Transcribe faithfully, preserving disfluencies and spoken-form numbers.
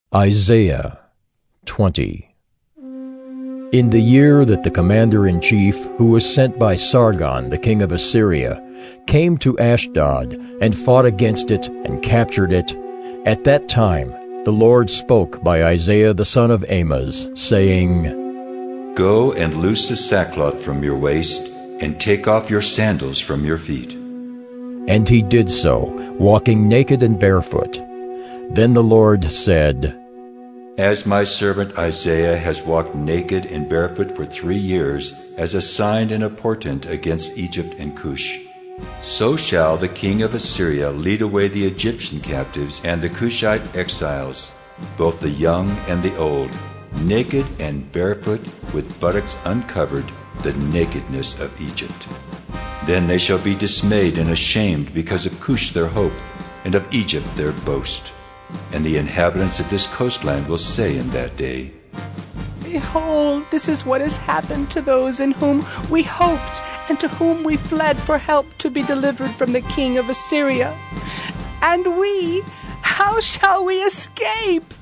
Isaiah twenty. In the year that the commander-in-chief, who was sent by Sargon, the king of Assyria, came to Ashdod and fought against it and captured it, at that time the Lord spoke by Isaiah the son of Amoz, saying, Go and loose the sackcloth from your waist, and take off your sandals from your feet. And he did so, walking naked and barefoot. Then the Lord said, As my servant Isaiah has walked naked and barefoot for three years, as a sign and a portent against Egypt and Cush, so shall the king of Assyria lead away the Egyptian captives and the Cushite exiles, both the young and the old, naked and barefoot, with buttocks uncovered, the nakedness of Egypt. Then they shall be dismayed and ashamed because of Cush their hope, and of Egypt their boast. And the inhabitants of this coastland will say in that day, Behold, this is what has happened to those in whom we hoped, and to whom we fled for help to be delivered from the king of Assyria. And we, how shall we escape?